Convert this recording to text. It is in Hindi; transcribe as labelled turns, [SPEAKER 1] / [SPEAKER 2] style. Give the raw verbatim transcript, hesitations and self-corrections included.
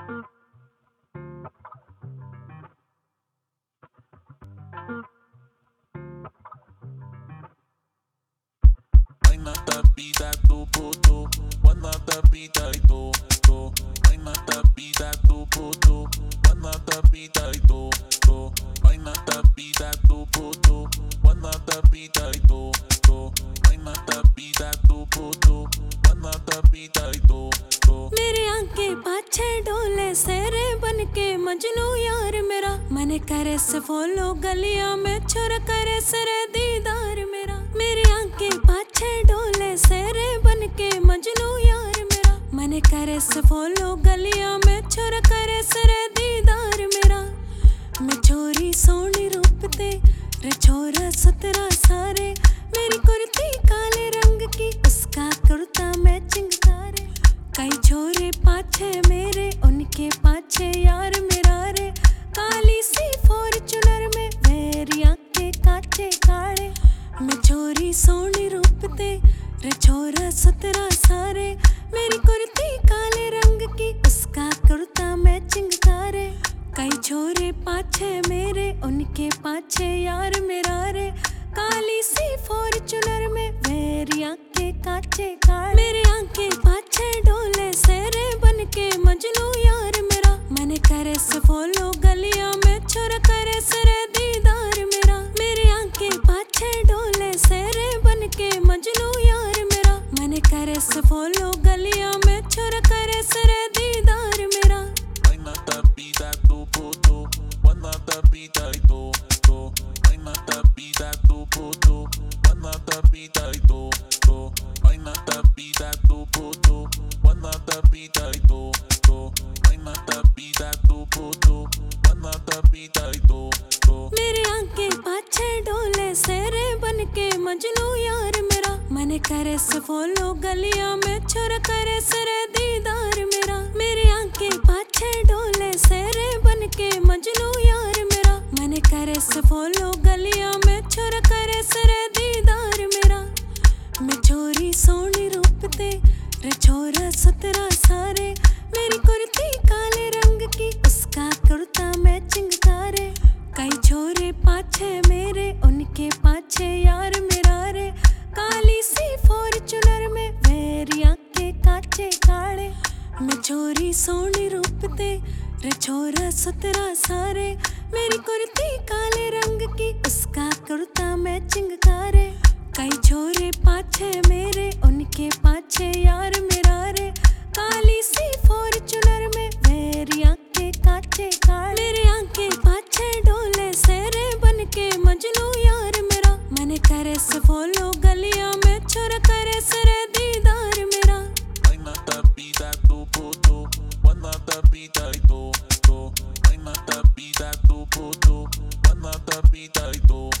[SPEAKER 1] nada vida tu puto, nada vida y to to. Ay nada vida tu puto, nada vida y to to. Ay nada vida tu puto, nada vida y to to. Ay nada vida tu puto, nada vida y to to.
[SPEAKER 2] मेरे आंखे पाछे डोले सेरे बन के मजनू यार मेरा मन करे से फॉलो गलियां में छुर करे सरे दीदार मेरा। मेरे आंखे पाछे डोले सेरे बन के मजनू यार मेरा मन करे से फॉलो गलियां में छुर करे सरे दीदार मेरा। मैं छोरी सोनी रूप ते रे छोरा सतरा सारे मेरी कुर्ती काले रंग की उसका कुर्ता मैचिंग सारे। कई छोरे पाछे मेरे उनके पाछे यार मेरा रे काली सी फॉर्च्यूनर में मेरी आंखें काचे काले। मैं छोरी सोनी रूप ते रे छोरा सतरा सारे मेरी कुर्ती काले रंग की उसका कुर्ता मैचिंग सारे। कई छोरे पाछे मेरे उनके पाछे यार मेरा रे काली सी फॉर्च्यूनर में मेरी आंखें काचे काले। मेरे आंखें पाछे डोले सेरे बन के मजनू यार मेरा मन करे से फॉलो गलियां में छुर करे सरे दीदार मेरा। मेरे आंखें पाछे डोले सेरे बन के मजनू यार मेरा मन करे से फॉलो गलियां में छुर करे सरे दीदार मेरा।
[SPEAKER 1] Ay nada vida tu puto, nada vida y to to. Ay nada vida tu puto, nada vida y to to. Ay nada vida tu puto, nada vida y to to. Ay nada vida tu puto, nada vida y to to.
[SPEAKER 2] मेरे आंखें पाछे डोले सेरे बन के मजनू यार मेरा मन करे से फॉलो गलियां में छुर करे सरे दीदार मेरा। मेरे आंखें पाछे डोले सेरे बन के मजनू यार मेरा मन करे से फॉलो गलियां में छुर करे सरे दीदार मेरा। मैं छोरी सोनी रूप ते रे छोरा सतरा सारे मेरी कुर्ती काले रंग की उसका कुर्ता मैचिंग सारे। कई छोरे पाछे मेरे उनके पाछे यार मेरा रे काली सी फॉर्च्यूनर में मेरी आंखें काचे काले। मैं छोरी सोनी रूप ते रे छोरा सतरा सारे मेरी कुर्ती काले रंग की उसका कुर्ता मैचिंग सारे। कई छोरे पाछे मेरे उनके पाछे यार मेरा रे काली सी फॉर्च्यूनर में मेरी आंखें काचे काले। मेरे आंखें पाछे डोले सेरे बन के मजनू यार मेरा मन करे से फॉलो गलियां में छुर करे सरे दीदार मेरा।
[SPEAKER 1] Ay nada vida tu puto, nada vida y to to. Ay nada vida tu puto, nada vida y to